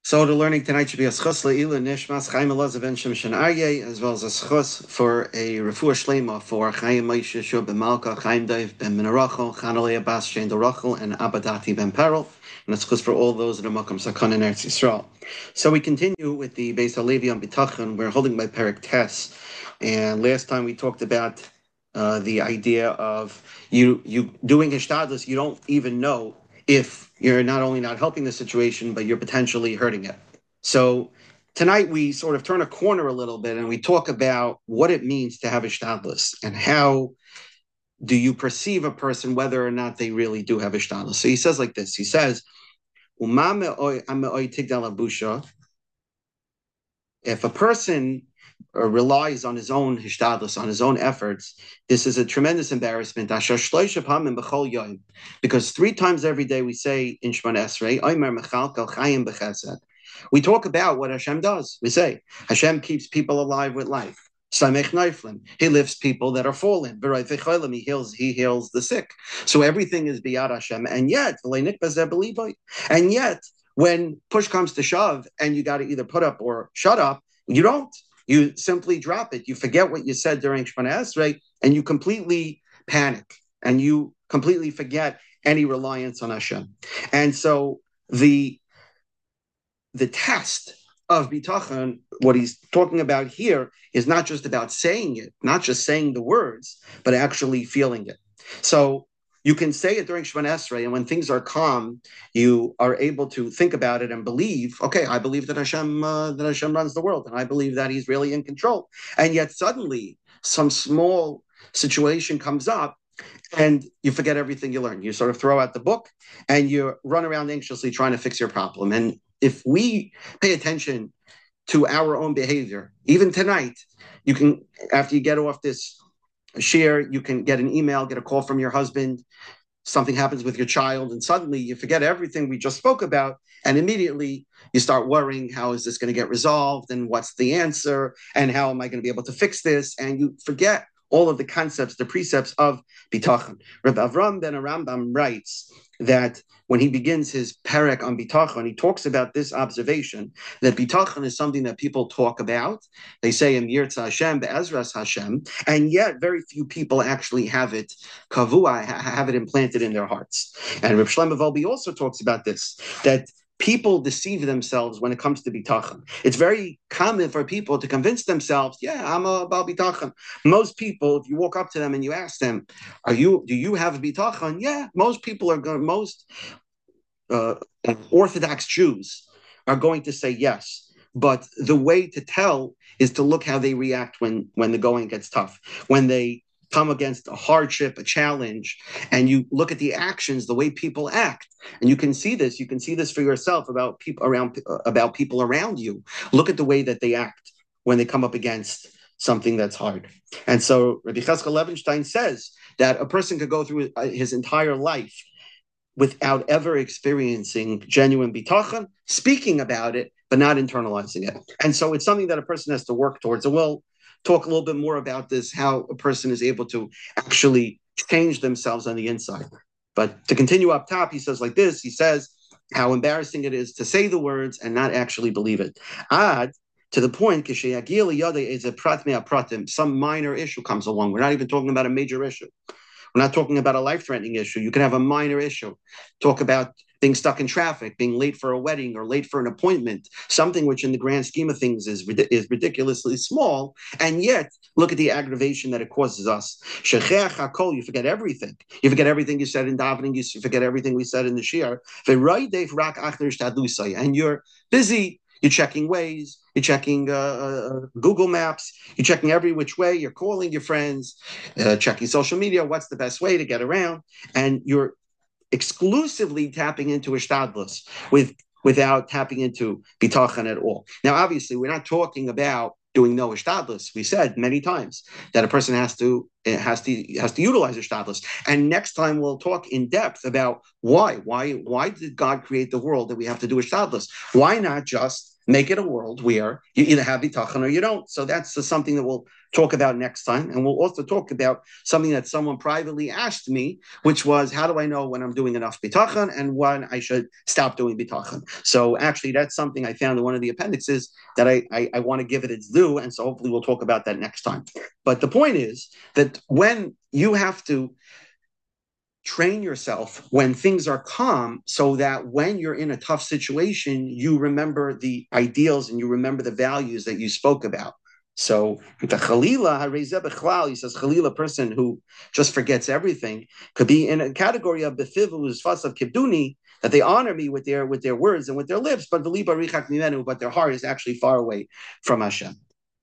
So the learning tonight should be a schus le'ilah nishmas Chaim Elazar ben Shimshon Aryeh, as well as a schus for a refuah shlema for Chaim Moshe Shub ben Malka, Chaim Dave ben Menarachel, Chanalei Abbas Shein Dorachel, and Abadati ben Perel, and a schus for all those in the Makam Sakon in Eretz Yisrael. So we continue with the Beis Halevi on Bitachon. We're holding by Perek Tes, and last time we talked about the idea of you doing hishtadlus. You don't even know if you're not only not helping the situation, but you're potentially hurting it. So tonight we sort of turn a corner a little bit and we talk about what it means to have hishtadlus and how do you perceive a person whether or not they really do have hishtadlus. So he says like this. He says, if a person relies on his own hishtadlus, on his own efforts, this is a tremendous embarrassment. Because 3 times every day we say in Shemona Esrei, we talk about what Hashem does. We say Hashem keeps people alive with life. He lifts people that are fallen. He heals the sick. So everything is biyad Hashem. And yet, when push comes to shove and you got to either put up or shut up, you don't. You simply drop it. You forget what you said during Shemona Esrei, and you completely panic, and you completely forget any reliance on Hashem. And so the test of bitachon, what he's talking about here, is not just about saying it, not just saying the words, but actually feeling it. So you can say it during Shemona Esrei, and when things are calm, you are able to think about it and believe, okay, I believe that Hashem runs the world, and I believe that He's really in control. And yet suddenly, some small situation comes up, and you forget everything you learned. You sort of throw out the book, and you run around anxiously trying to fix your problem. And if we pay attention to our own behavior, even tonight, you can, after you get off this share, you can get an email, get a call from your husband, something happens with your child, and suddenly you forget everything we just spoke about, and immediately you start worrying, how is this going to get resolved, and what's the answer, and how am I going to be able to fix this, and you forget all of the concepts, the precepts of bitachon. Rabbi Avram ben Rambam writes that when he begins his perek on bitachon, he talks about this observation that bitachon is something that people talk about. They say in Yirtzeh Hashem, Be'ezras Hashem, and yet very few people actually have it kavua, have it implanted in their hearts. And Reb Shlomo Volbe also talks about this, that people deceive themselves when it comes to bitachon. It's very common for people to convince themselves, yeah, I'm a Baal bitachon. Most people, if you walk up to them and you ask them, do you have a bitachon? Yeah, most people are going, most Orthodox Jews are going to say yes. But the way to tell is to look how they react when the going gets tough, when they come against a hardship, a challenge, and you look at the actions, the way people act, and you can see this. You can see this for yourself about people around you. Look at the way that they act when they come up against something that's hard. And so Rabbi Cheskel Levenstein says that a person could go through his entire life without ever experiencing genuine bitachon, speaking about it, but not internalizing it. And so it's something that a person has to work towards. And we'll talk a little bit more about this, how a person is able to actually change themselves on the inside. But to continue up top, he says like this, he says how embarrassing it is to say the words and not actually believe it. Ad, to the point, some minor issue comes along. We're not even talking about a major issue. We're not talking about a life-threatening issue. You can have a minor issue. Talk about being stuck in traffic, being late for a wedding or late for an appointment, something which in the grand scheme of things is ridiculously small, and yet look at the aggravation that it causes us. You forget everything. You forget everything you said in davening. You forget everything we said in the shir. And you're busy. You're checking Waze, you're checking Google Maps, you're checking every which way, you're calling your friends, checking social media, what's the best way to get around, and you're exclusively tapping into hishtadlus without tapping into bitachon at all. Now, obviously, we're not talking about doing no hishtadlus. We said many times that a person has to it has to utilize Ishtadlus. And next time we'll talk in depth about why did God create the world that we have to do Ishtadlus? Why not just make it a world where you either have bitachon or you don't? So that's something that we'll talk about next time. And we'll also talk about something that someone privately asked me, which was, how do I know when I'm doing enough bitachon and when I should stop doing bitachon? So actually, that's something I found in one of the appendixes that I want to give it its due. And so hopefully we'll talk about that next time. But the point is that when you have to train yourself when things are calm so that when you're in a tough situation, you remember the ideals and you remember the values that you spoke about. So the Khalila, he says Khalila, a person who just forgets everything, could be in a category of Befivu, Fas of Kibduni, that they honor me with their words and with their lips, but their heart is actually far away from Hashem.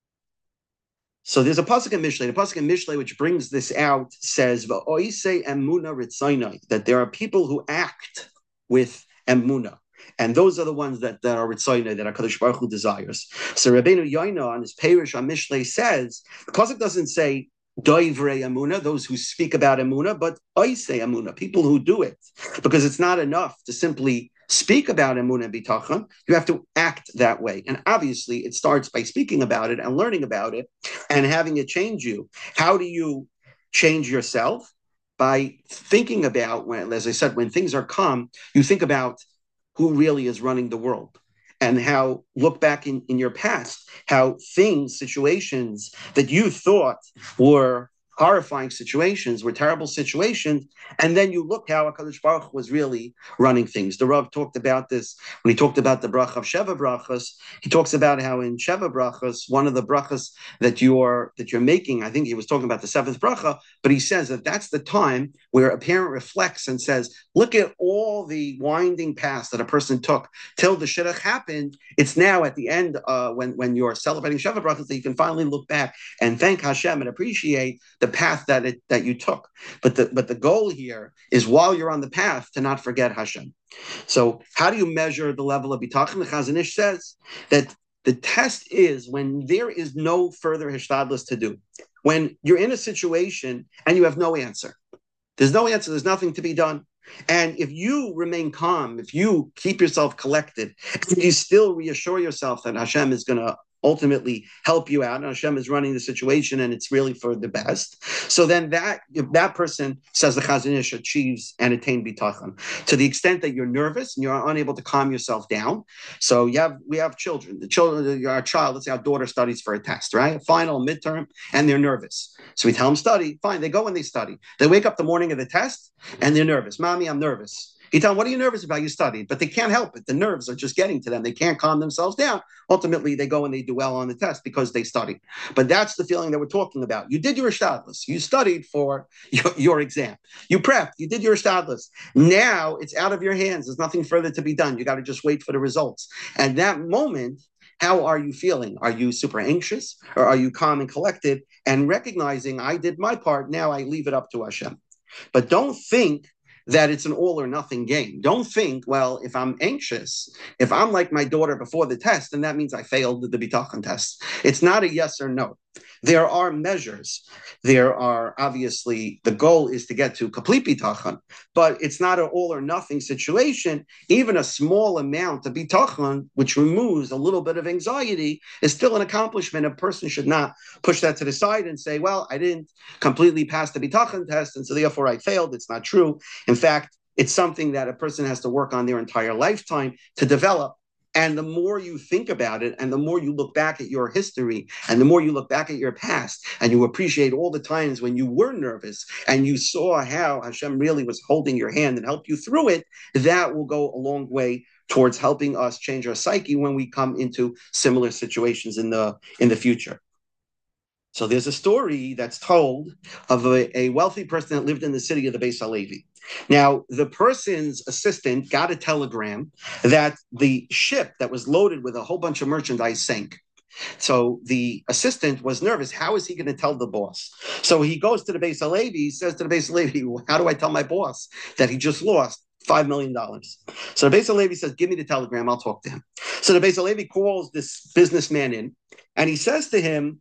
So there's a pasuk in Mishlei. The pasuk in Mishlei, which brings this out, says "Va'oisei emuna ritzaynai," that there are people who act with emuna, and those are the ones that are ritzaynai, that HaKadosh Baruch Hu desires. So Rabbeinu Yoina on his Perush on Mishlei says the pasuk doesn't say doivrei emuna, those who speak about emuna, but oisei emuna, people who do it, because it's not enough to simply speak about emunah and bitachon. You have to act that way. And obviously, it starts by speaking about it and learning about it and having it change you. How do you change yourself? By thinking about, as I said, when things are calm, you think about who really is running the world. And how, look back in your past, how things, situations that you thought were horrifying situations, were terrible situations, and then you look how HaKadosh Baruch Hu was really running things. The Rav talked about this when he talked about the bracha of Sheva Brachas. He talks about how in Sheva Brachas, one of the brachas that you're making, I think he was talking about the seventh bracha, but he says that that's the time where a parent reflects and says, look at all the winding paths that a person took till the shidduch happened. It's now at the end when you're celebrating Sheva Brachas that you can finally look back and thank Hashem and appreciate the path that you took. But the goal here is, while you're on the path, to not forget Hashem. So how do you measure the level of bitachon? The Chazon Ish says that the test is when there is no further hishtadlus to do. When you're in a situation and you have no answer. There's no answer, there's nothing to be done. And if you remain calm, if you keep yourself collected, and you still reassure yourself that Hashem is going to ultimately help you out, and Hashem is running the situation and it's really for the best. So then that person, says the Chazon Ish, achieves and attain bitachon. To the extent that you're nervous and you're unable to calm yourself down. So we have children. Our child, let's say our daughter studies for a test, right? A final, midterm, and they're nervous. So we tell them study. Fine, they go and they study. They wake up the morning of the test and they're nervous. Mommy, I'm nervous. You tell them, what are you nervous about? You studied, but they can't help it. The nerves are just getting to them. They can't calm themselves down. Ultimately, they go and they do well on the test because they studied. But that's the feeling that we're talking about. You did your ishtadlus. You studied for your exam. You prepped. You did your ishtadlus. Now it's out of your hands. There's nothing further to be done. You got to just wait for the results. And that moment, how are you feeling? Are you super anxious, or are you calm and collected and recognizing, I did my part, now I leave it up to Hashem? But don't think that it's an all or nothing game. Don't think, well, if I'm anxious, if I'm like my daughter before the test, then that means I failed the bitachon test. It's not a yes or no. There are measures. There are, obviously, the goal is to get to complete bitachon, but it's not an all or nothing situation. Even a small amount of bitachon, which removes a little bit of anxiety, is still an accomplishment. A person should not push that to the side and say, well, I didn't completely pass the bitachon test, and so therefore I failed. It's not true. In fact, it's something that a person has to work on their entire lifetime to develop. And the more you think about it, and the more you look back at your history, and the more you look back at your past, and you appreciate all the times when you were nervous, and you saw how Hashem really was holding your hand and helped you through it, that will go a long way towards helping us change our psyche when we come into similar situations in the future. So there's a story that's told of a wealthy person that lived in the city of the Beis Halevi. Now, the person's assistant got a telegram that the ship that was loaded with a whole bunch of merchandise sank. So the assistant was nervous. How is he going to tell the boss? So he goes to the Beis Halevi. He says to the Beis Halevi, how do I tell my boss that he just lost $5 million? So the Beis Halevi says, give me the telegram. I'll talk to him. So the Beis Halevi calls this businessman in, and he says to him,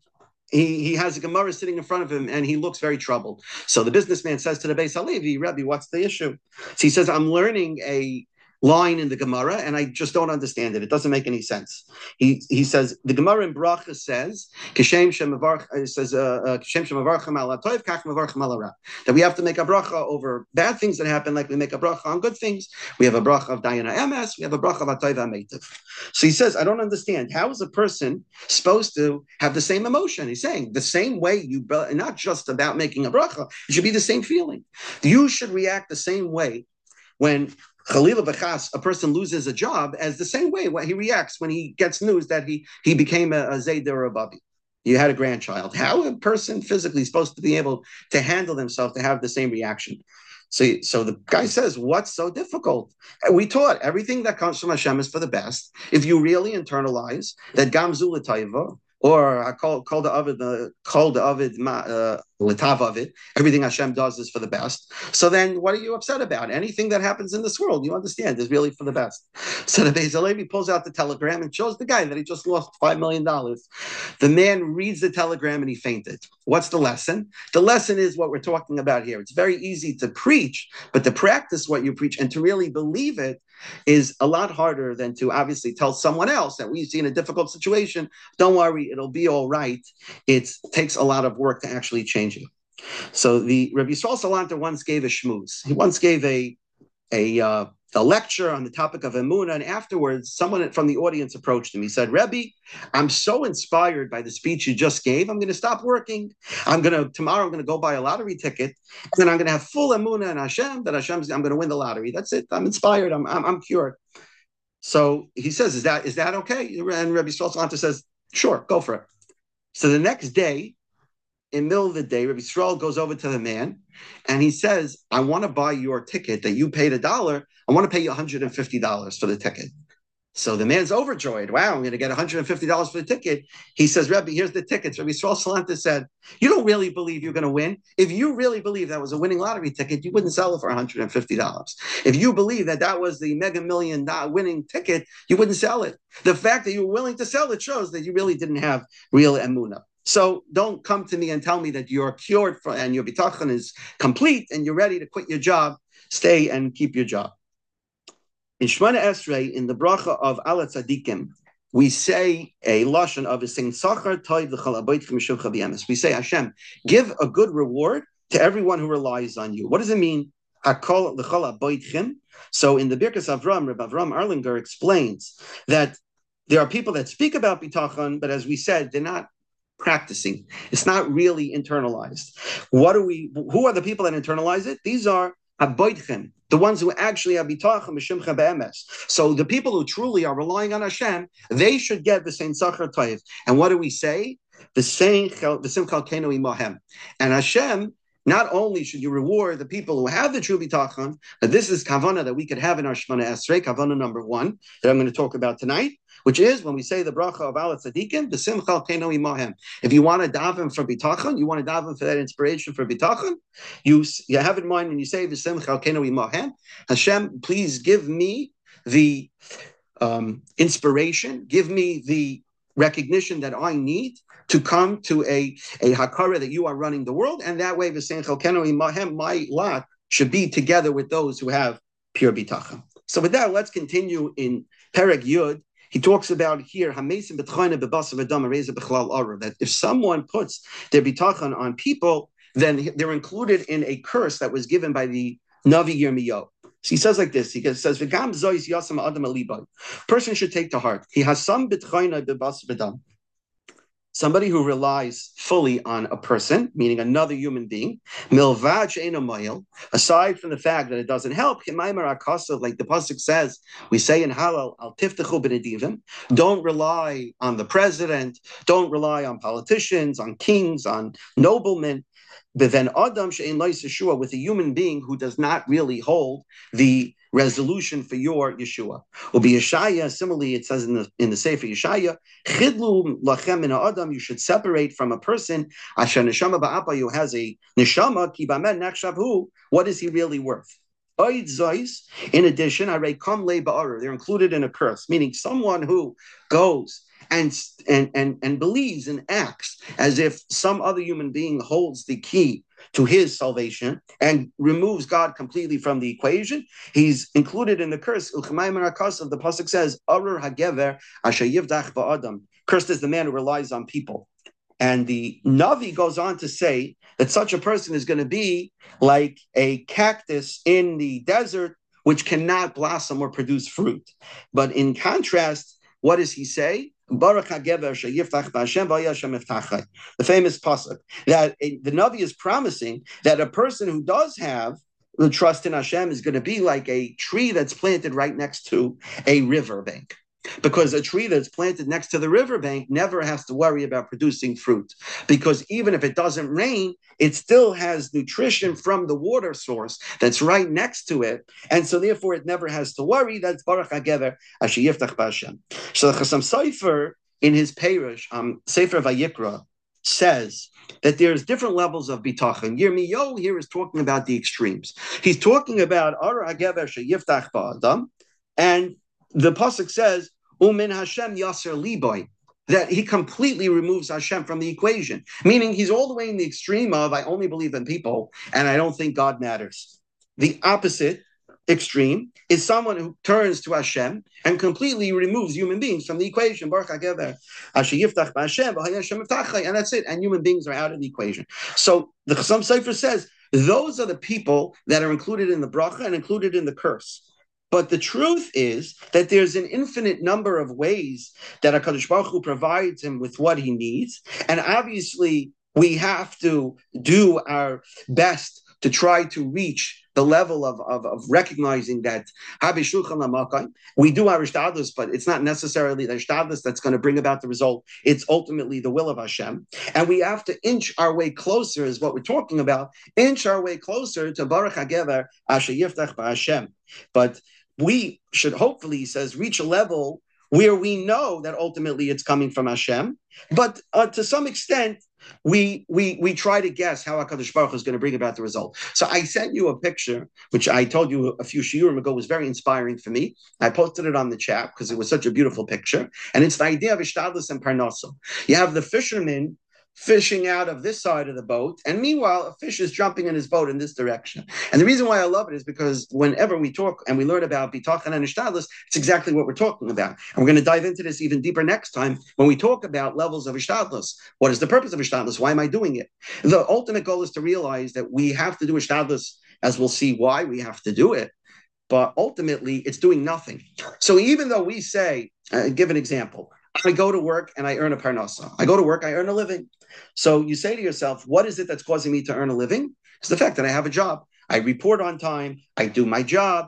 he has a Gemara sitting in front of him, and he looks very troubled. So the businessman says to the Beis Halevi, Rebbe, what's the issue? So he says, I'm learning a line in the Gemara, and I just don't understand it. It doesn't make any sense. He says the Gemara in Bracha says Kishem Shemavarch says Kishem Shemavarchem al Toiv Kach Mavarchem al Ra, that we have to make a bracha over bad things that happen, like we make a bracha on good things. We have a bracha of Dayana Emes, we have a bracha of Atoiv HaMeitiv. So he says, I don't understand. How is a person supposed to have the same emotion? He's saying the same way you, not just about making a bracha, it should be the same feeling. You should react the same way when Chalila B'chas, a person loses a job, as the same way he reacts when he gets news that he became a Zayder or a Babi. You had a grandchild. How a person physically is supposed to be able to handle themselves to have the same reaction? So the guy says, what's so difficult? We taught everything that comes from Hashem is for the best. If you really internalize that Gam Zu L'Taiva, or I call the Ovid L'Tav Ovid, everything Hashem does is for the best. So then what are you upset about? Anything that happens in this world, you understand, is really for the best. So the Beis Halevi pulls out the telegram and shows the guy that he just lost $5 million. The man reads the telegram and he fainted. What's the lesson? The lesson is what we're talking about here. It's very easy to preach, but to practice what you preach and to really believe it is a lot harder than to obviously tell someone else that we see in a difficult situation, don't worry, it'll be all right. It takes a lot of work to actually change it. So the Rabbi Yisrael Salanter once gave a shmooze. He once gave a lecture on the topic of Emunah, and afterwards, someone from the audience approached him. He said, Rebbe, I'm so inspired by the speech you just gave. I'm going to stop working. Tomorrow I'm going to go buy a lottery ticket, and then I'm going to have full Emunah in Hashem, that I'm going to win the lottery. That's it. I'm inspired. I'm cured. So he says, is that okay? And Rabbi Yisrael Salanter says, sure, go for it. So the next day, in the middle of the day, Rabbi Yisrael goes over to the man and he says, I want to buy your ticket that you paid $1. I want to pay you $150 for the ticket. So the man's overjoyed. Wow, I'm going to get $150 for the ticket. He says, Rebbe, here's the tickets. Rabbi Yisrael Salanter said, you don't really believe you're going to win. If you really believe that was a winning lottery ticket, you wouldn't sell it for $150. If you believe that was the mega million winning ticket, you wouldn't sell it. The fact that you were willing to sell it shows that you really didn't have real emunah. So don't come to me and tell me that you're cured and your bitachon is complete and you're ready to quit your job. Stay and keep your job. In Shemona Esrei, in the bracha of Ala Tzadikim, we say a lashon of saying Sachar Toiv L'Chol Habayitchem Mishuvcha B'Emes. We say, Hashem, give a good reward to everyone who relies on you. What does it mean? Hakol L'Chol Habayitchem. So in the Birkas Avram, Rabbi Avram Erlinger explains that there are people that speak about bitachon, but as we said, they're not practicing. It's not really internalized. Who are the people that internalize it? These are Habayitchem, the ones who actually have bitachon b'shimcha be'emes. So the people who truly are relying on Hashem, they should get the same sachar toiv. And what do we say? The same simchal kenu imahem. And Hashem, not only should you reward the people who have the true bitachon, but this is kavana that we could have in our Shemona Esrei, kavana number 1, that I'm going to talk about tonight, which is when we say the bracha of Ala Tzadikim, the simchal kenu imahem. If you want to daven for bitachon, you want to daven for that inspiration for bitachon, you have in mind when you say the simchal kenu imahem, Hashem, please give me the inspiration, give me the recognition that I need to come to a hakara that you are running the world, and that way v'seinchel kenu imahem, my lot should be together with those who have pure bitachon. So with that, let's continue in Perek Yud. He talks about here that if someone puts their bitachon on people, then they're included in a curse that was given by the Navi Yirmiyahu. So he says like this. He says, person should take to heart. He has some bitchayna bebas v'dam. Somebody who relies fully on a person, meaning another human being, aside from the fact that it doesn't help, like the pasuk says, we say in Halal, al tiftechu b'nedivim, don't rely on the president, don't rely on politicians, on kings, on noblemen. But then Adam she'ein lo Yeshua, with a human being who does not really hold the resolution for your Yeshua. Ubi Yeshaya, similarly, it says in the Sefer Yeshaya, Chidlu lachem min Adam, you should separate from a person. Asher neshama ba'apa, who has a neshama, ki b'amen nechshav hu. What is he really worth? In addition, they're included in a curse, meaning someone who goes and believes and acts as if some other human being holds the key to his salvation and removes God completely from the equation, he's included in the curse. The pasuk says, "Arur hagever asher yivdach ba'adam." Cursed is the man who relies on people. And the Navi goes on to say that such a person is going to be like a cactus in the desert, which cannot blossom or produce fruit. But in contrast, what does he say? The famous pasuk that the Navi is promising that a person who does have the trust in Hashem is going to be like a tree that's planted right next to a river bank. Because a tree that's planted next to the riverbank never has to worry about producing fruit. Because even if it doesn't rain, it still has nutrition from the water source that's right next to it. And so therefore it never has to worry. That's Baruch HaGever Asher Yiftach B'Hashem. So the Chassam Sofer in his Perush, Sefer Vayikra, says that there's different levels of bitachon. Yirmiyahu here is talking about the extremes. He's talking about Ar HaGever Asher Yiftach B'Adam, and the pasuk says, "Umin Hashem Yasser Liboy," that he completely removes Hashem from the equation, meaning he's all the way in the extreme of I only believe in people and I don't think God matters. The opposite extreme is someone who turns to Hashem and completely removes human beings from the equation. Baruch HaGever Asher Yiftach B'Hashem V'Hayashem Yiftachai, and that's it. And human beings are out of the equation. So the Chassam Sofer says those are the people that are included in the bracha and included in the curse. But the truth is that there's an infinite number of ways that HaKadosh Baruch Hu provides him with what he needs. And obviously, we have to do our best to try to reach the level of recognizing that we do our ishtadlus, but it's not necessarily the ishtadlus that's going to bring about the result. It's ultimately the will of Hashem. And we have to inch our way closer, is what we're talking about, inch our way closer to Baruch HaGever Asher Yiftach B'Hashem. But we should hopefully, he says, reach a level where we know that ultimately it's coming from Hashem, but to some extent, we try to guess how HaKadosh Baruch Hu is going to bring about the result. So I sent you a picture, which I told you a few shiurim ago was very inspiring for me. I posted it on the chat because it was such a beautiful picture, and it's the idea of ishtadlus and parnasa. You have the fisherman fishing out of this side of the boat, and meanwhile a fish is jumping in his boat in this direction. And the reason why I love it is because whenever we talk and we learn about bitachon and ishtadlus, it's exactly what we're talking about. And we're going to dive into this even deeper next time when we talk about levels of ishtadlus. What is the purpose of ishtadlus? Why am I doing it? The ultimate goal is to realize that we have to do ishtadlus, as we'll see why we have to do it, but ultimately it's doing nothing. So even though we say, give an example, I go to work and I earn a parnasa. I go to work, I earn a living. So you say to yourself, what is it that's causing me to earn a living? It's the fact that I have a job. I report on time. I do my job.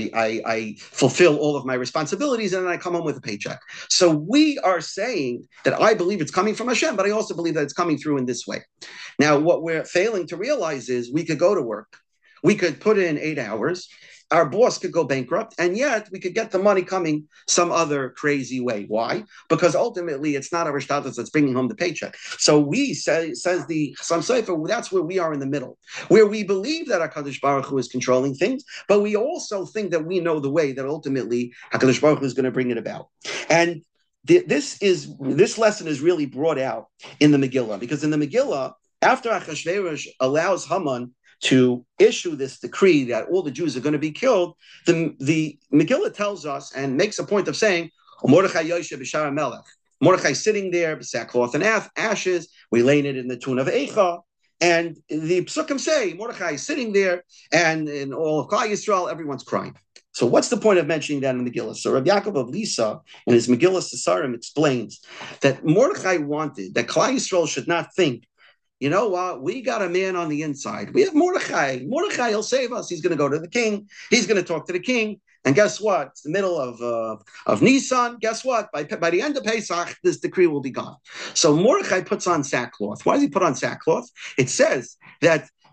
I fulfill all of my responsibilities, and then I come home with a paycheck. So we are saying that I believe it's coming from Hashem, but I also believe that it's coming through in this way. Now, what we're failing to realize is we could go to work. We could put in 8 hours. Our boss could go bankrupt, and yet we could get the money coming some other crazy way. Why? Because ultimately it's not our status that's bringing home the paycheck. So we say, says the Chassam Sofer, that's where we are in the middle, where we believe that HaKadosh Baruch Hu is controlling things, but we also think that we know the way that ultimately HaKadosh Baruch Hu is going to bring it about. And this lesson is really brought out in the Megillah, because in the Megillah, after Achashverosh allows Haman to issue this decree that all the Jews are going to be killed, the Megillah tells us and makes a point of saying, Mordechai Yoshe B'Shar Melech. Mordechai sitting there, sackcloth and ashes, we laying it in the tune of Eicha, and the Psukim say, Mordechai is sitting there, and in all of Klal Yisrael, everyone's crying. So what's the point of mentioning that in the Megillah? So Rabbi Yaakov of Lisa, in his Megillah Sesarim, explains that Mordechai wanted that Klal Yisrael should not think, you know what? We got a man on the inside. We have Mordechai. Mordechai, he'll save us. He's going to go to the king. He's going to talk to the king. And guess what? It's the middle of Nisan. Guess what? By the end of Pesach, this decree will be gone. So Mordechai puts on sackcloth. Why does he put on sackcloth? It says that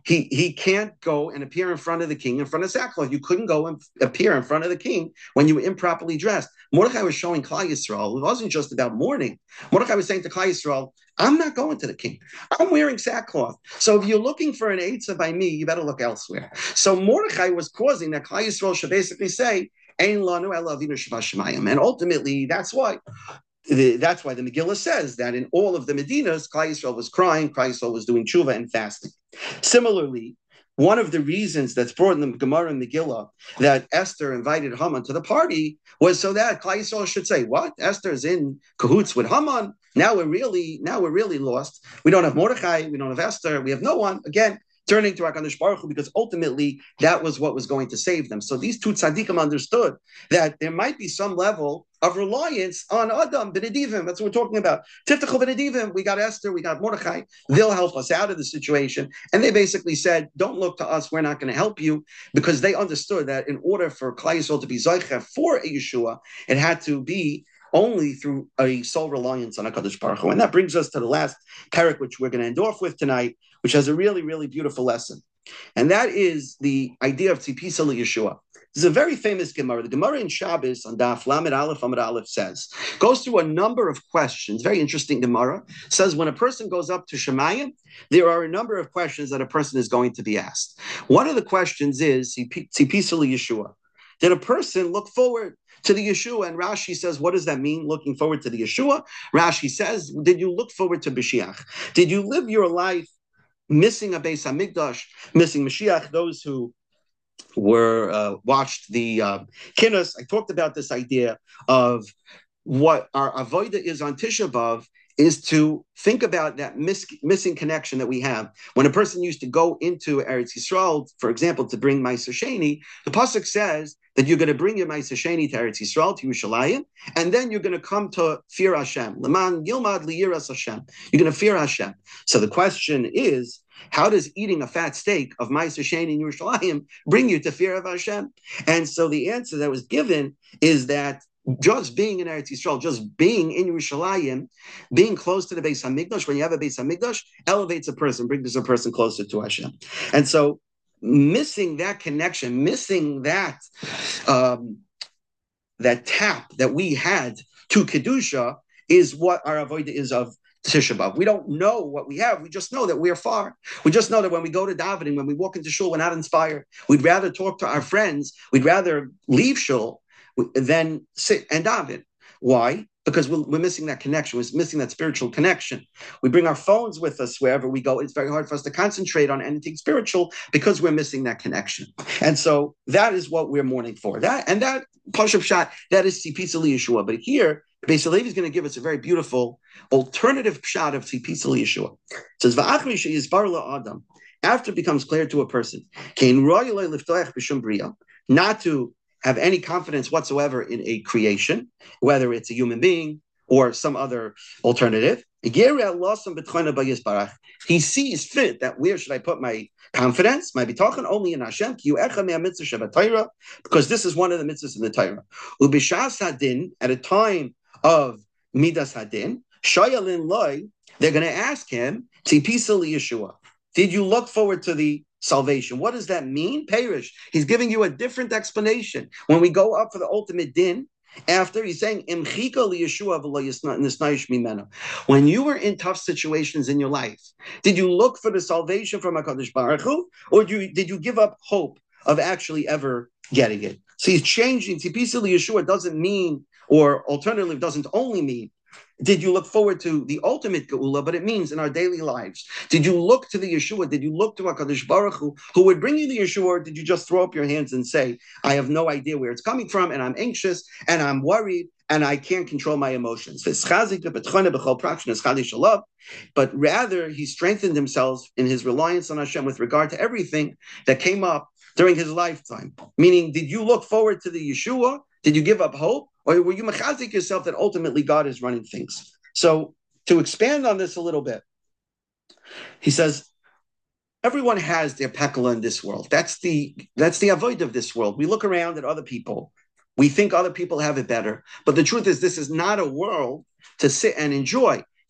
he can't go and appear in front of the king in front of sackcloth. You couldn't go and appear in front of the king when you were improperly dressed. Mordechai was showing Klal Yisrael. It wasn't just about mourning. Mordechai was saying to Klal Yisrael, I'm not going to the king. I'm wearing sackcloth. So if you're looking for an Eitzah by me, you better look elsewhere. So Mordechai was causing that Klal Yisrael should basically say, Ein lanu ela avinu shebashamayim. And ultimately, that's why the Megillah says that in all of the Medinas, Klal Yisrael was crying, Klal Yisrael was doing tshuva and fasting. Similarly, one of the reasons that's brought in the Gemara and Megillah that Esther invited Haman to the party was so that Klal Yisrael should say, "What? Esther's in cahoots with Haman? Now we're really lost. We don't have Mordechai, we don't have Esther, we have no one." Again, turning to HaKadosh Baruch Hu, because ultimately that was what was going to save them. So these two tzaddikim understood that there might be some level of reliance on Adam b'nedivim. That's what we're talking about. Tiftachu b'nedivim. We got Esther, we got Mordechai. They'll help us out of the situation. And they basically said, don't look to us. We're not going to help you, because they understood that in order for Klal Yisrael to be Zocheh for a Yeshua, it had to be only through a sole reliance on HaKadosh Baruch Hu. And that brings us to the last parak, which we're going to end off with tonight, which has a really, really beautiful lesson. And that is the idea of Tzipisa Yeshua. This is a very famous Gemara. The Gemara in Shabbos on Daf Lamed Aleph Amud Aleph goes through a number of questions. Very interesting Gemara. Says when a person goes up to Shemayim, there are a number of questions that a person is going to be asked. One of the questions is Tzipisa Yeshua. Did a person look forward to the Yeshua? And Rashi says, what does that mean, looking forward to the Yeshua? Rashi says, did you look forward to Mashiach? Did you live your life missing a Beis HaMikdash, missing Mashiach? Those who were watched the Kinnos, I talked about this idea of what our avodah is on Tisha B'Av, is to think about that missing connection that we have. When a person used to go into Eretz Yisrael, for example, to bring Ma'aser Sheni, the pasuk says that you're going to bring your Ma'aser Sheni to Eretz Yisrael, to Yerushalayim, and then you're going to come to fear Hashem. Leman Yilmad Liyiras Hashem. You're going to fear Hashem. So the question is, how does eating a fat steak of Ma'aser Sheni in Yerushalayim bring you to fear of Hashem? And so the answer that was given is that just being in Eretz Yisrael, just being in Yerushalayim, being close to the Beis HaMikdash, when you have a Beis HaMikdash, elevates a person, brings a person closer to Hashem. And so missing that connection, missing that that tap that we had to Kedusha is what our avodah is of Tisha B'Av. We don't know what we have. We just know that we're far. We just know that when we go to davening, when we walk into shul, we're not inspired. We'd rather talk to our friends. We'd rather leave shul than sit and daven. Why? Because we're missing that connection. We're missing that spiritual connection. We bring our phones with us wherever we go. It's very hard for us to concentrate on anything spiritual because we're missing that connection. And so that is what we're mourning for. That Pashup Shot, that is Tzipisa Yeshua. But here, Beis Halevi is going to give us a very beautiful alternative shot of Tzipisa Yeshua. It says, V'achri she'yizbar la'adam, after it becomes clear to a person, not to have any confidence whatsoever in a creation, whether it's a human being or some other alternative. He sees fit that where should I put my confidence, my bitachon, only in Hashem, because this is one of the mitzvahs in the Torah. Ubishas hadin, at a time of midas hadin, shayalin loy, they're going to ask him, Tzipisa Yeshua, did you look forward to the salvation? What does that mean? Perish. He's giving you a different explanation. When we go up for the ultimate din, after he's saying, when you were in tough situations in your life, did you look for the salvation from HaKadosh Baruch Hu, or did you give up hope of actually ever getting it? So he's changing. Tzipisa Yeshua doesn't mean, or alternatively doesn't only mean, did you look forward to the ultimate geula, but it means in our daily lives. Did you look to the Yeshua? Did you look to HaKadosh Baruch Hu, who would bring you the Yeshua, or did you just throw up your hands and say, I have no idea where it's coming from, and I'm anxious, and I'm worried, and I can't control my emotions? But rather, he strengthened himself in his reliance on Hashem with regard to everything that came up during his lifetime. Meaning, did you look forward to the Yeshua? Did you give up hope? Or were you mechazik yourself that ultimately God is running things? So to expand on this a little bit, he says, everyone has their pekala in this world. That's the avoid of this world. We look around at other people. We think other people have it better. But the truth is, this is not a world to sit and enjoy.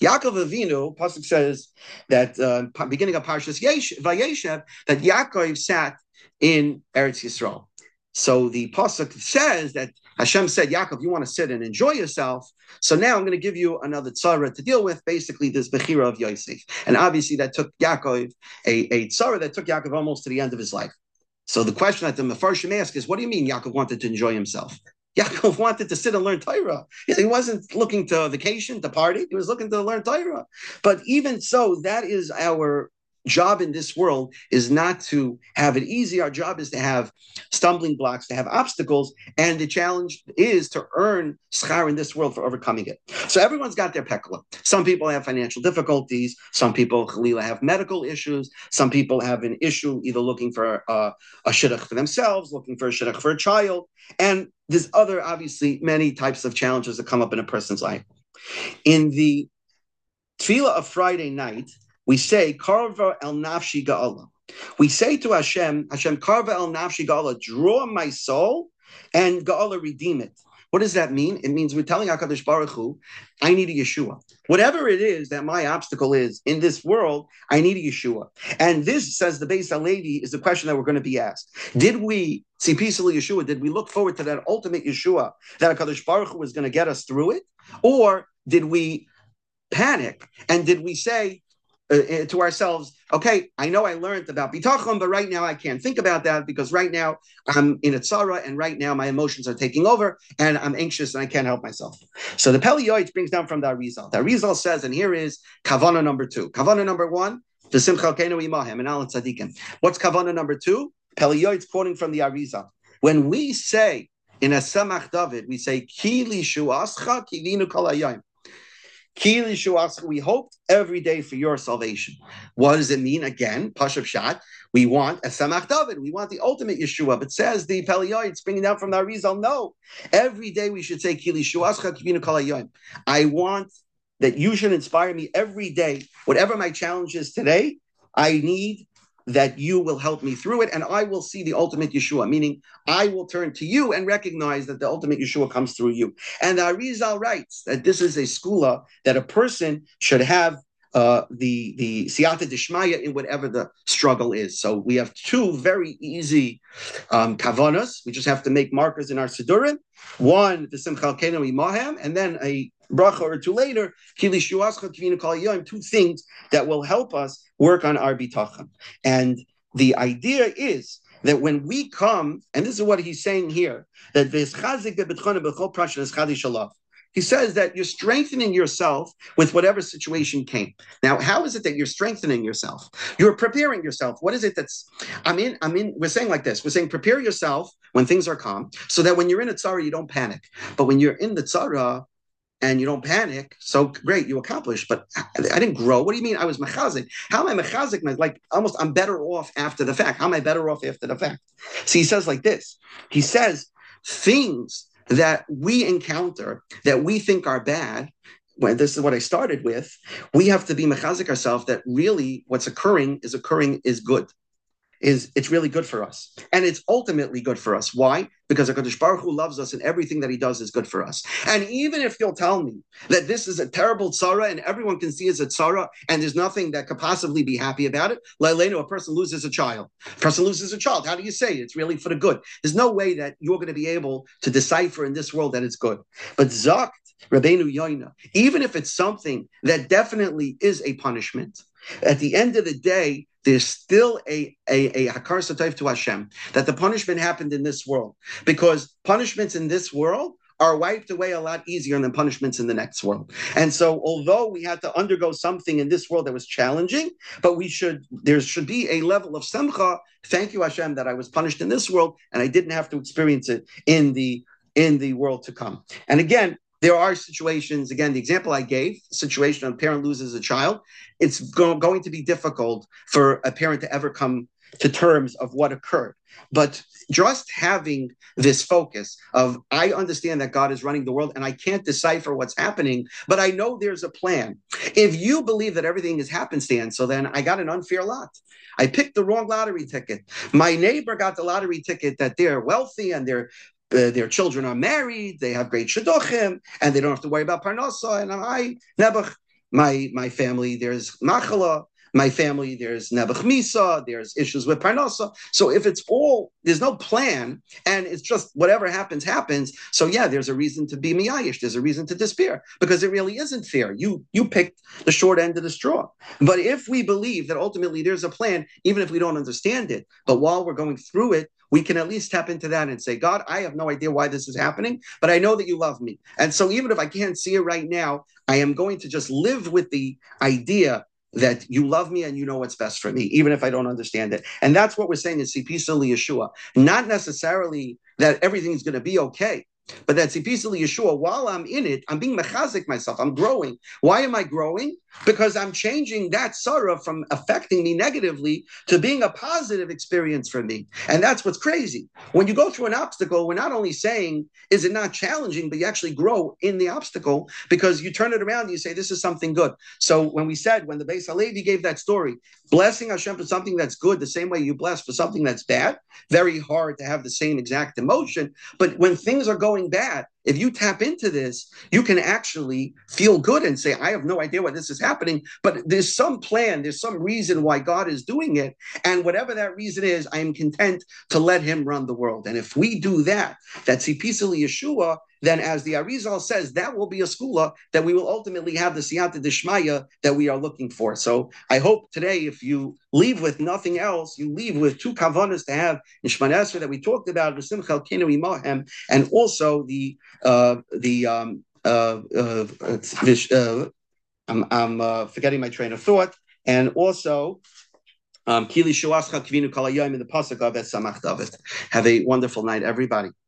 Yaakov Avinu, Pasuk says that beginning of Parshas Vayeshev, that Yaakov sat in Eretz Yisrael. So the Pasuk says that Hashem said, Yaakov, you want to sit and enjoy yourself. So now I'm going to give you another tzara to deal with, basically this Bechira of Yosef. And obviously that took Yaakov, a tzara that took Yaakov almost to the end of his life. So the question that the Mefarshim ask is, what do you mean Yaakov wanted to enjoy himself? Yaakov wanted to sit and learn Torah. He wasn't looking to vacation, to party. He was looking to learn Torah. But even so, that is our job in this world, is not to have it easy. Our job is to have stumbling blocks, to have obstacles, and the challenge is to earn schar in this world for overcoming it. So everyone's got their pekla. Some people have financial difficulties. Some people, Chalila, have medical issues. Some people have an issue either looking for a shidduch for themselves, looking for a shidduch for a child. And there's other, obviously, many types of challenges that come up in a person's life. In the tefillah of Friday night, we say, Karva el nafshi ga'ala. We say to Hashem, Karva el nafshi ga'ala, draw my soul and ga'ala, redeem it. What does that mean? It means we're telling HaKadosh Baruch Hu, I need a Yeshua. Whatever it is that my obstacle is in this world, I need a Yeshua. And this, says the Beis HaLevi, is the question that we're going to be asked. Did we see peacefully Yeshua? Did we look forward to that ultimate Yeshua that HaKadosh Baruch Hu was going to get us through it? Or did we panic? And did we say to ourselves, okay, I know I learned about bitachon, but right now I can't think about that because right now I'm in a tzara and right now my emotions are taking over and I'm anxious and I can't help myself. So the Peli Yoetz brings down from the Arizal. The Arizal says, and here is kavana number 2. Kavana number 1, the Simcha Kenu Imahem and Al Tzadikim. What's kavana number 2? Peli Yoetz quoting from the Arizal. When we say in a Samach David, we say, Ki lishuascha kivinu kol hayom. We hoped every day for your salvation. What does it mean? Again, Pashup Shat, we want a Samach David. We want the ultimate Yeshua. But says the Peli Yoetz, bringing down from the Arizal, no. Every day we should say, I want that you should inspire me every day. Whatever my challenge is today, I need that you will help me through it, and I will see the ultimate Yeshua, meaning I will turn to you and recognize that the ultimate Yeshua comes through you. And the Arizal writes that this is a skula that a person should have the siyata dishmaya in whatever the struggle is. So we have 2 very easy kavanas. We just have to make markers in our sidurim. One, the simcha kenu imahem, and then a bracha or 2 later, 2 things that will help us work on our bitachon. And the idea is that when we come, and this is what he's saying here, that he says that you're strengthening yourself with whatever situation came. Now, how is it that you're strengthening yourself? You're preparing yourself. What is it that's, we're saying like this. We're saying prepare yourself when things are calm so that when you're in a tzara, you don't panic. But when you're in the tzara, and you don't panic, so great, you accomplished, but I didn't grow. What do you mean I was mechazik? How am I mechazik? Like almost I'm better off after the fact. How am I better off after the fact? See, he says like this. He says things that we encounter that we think are bad, well, this is what I started with, we have to be mechazik ourselves that really what's occurring is good. It's really good for us. And it's ultimately good for us. Why? Because HaKadosh Baruch Hu loves us and everything that he does is good for us. And even if you'll tell me that this is a terrible tzara and everyone can see it's a tzara and there's nothing that could possibly be happy about it, Lailenu, a person loses a child. A person loses a child. How do you say it's really for the good? There's no way that you're going to be able to decipher in this world that it's good. But Zakt, Rabbeinu Yoina, even if it's something that definitely is a punishment, at the end of the day, there's still a hakar satayv to Hashem, that the punishment happened in this world. Because punishments in this world are wiped away a lot easier than punishments in the next world. And so although we had to undergo something in this world that was challenging, but there should be a level of simcha, thank you Hashem that I was punished in this world and I didn't have to experience it in the world to come. And again, there are situations, again, the example I gave, situation a parent loses a child, it's going to be difficult for a parent to ever come to terms of what occurred. But just having this focus of, I understand that God is running the world and I can't decipher what's happening, but I know there's a plan. If you believe that everything is happenstance, so then I got an unfair lot. I picked the wrong lottery ticket. My neighbor got the lottery ticket that they're wealthy and their children are married, they have great shidduchim, and they don't have to worry about parnasa. And I, Nebuch, my family there's machala, my family there's nebuch misa, there's issues with parnasa. So if it's all, there's no plan and it's just whatever happens happens. So yeah, there's a reason to be miyayish, there's a reason to despair, because it really isn't fair. You picked the short end of the straw. But if we believe that ultimately there's a plan, even if we don't understand it, but while we're going through it, we can at least tap into that and say, God, I have no idea why this is happening, but I know that you love me. And so even if I can't see it right now, I am going to just live with the idea that you love me and you know what's best for me, even if I don't understand it. And that's what we're saying in Tzipisa Yeshua. Not necessarily that everything's going to be okay, but that Tzipisa Yeshua, while I'm in it, I'm being mechazik myself, I'm growing. Why am I growing? Because I'm changing that sorrow from affecting me negatively to being a positive experience for me. And that's what's crazy. When you go through an obstacle, we're not only saying, is it not challenging, but you actually grow in the obstacle because you turn it around and you say, this is something good. So when we said, when the Beis Halevi gave that story, blessing Hashem for something that's good, the same way you bless for something that's bad, very hard to have the same exact emotion. But when things are going bad, if you tap into this, you can actually feel good and say, I have no idea why this is happening, but there's some plan, there's some reason why God is doing it. And whatever that reason is, I am content to let him run the world. And if we do that, that's Tzipisa Yeshua, then as the Arizal says, that will be a skula that we will ultimately have the siyata deshmaya that we are looking for. So I hope today, if you leave with nothing else, you leave with two kavanas to have in Shemona Esrei that we talked about, and also I'm forgetting my train of thought, and also Kili Shuascha Kvinu Kalayim in the pasuk of Esamach David. Have a wonderful night, everybody.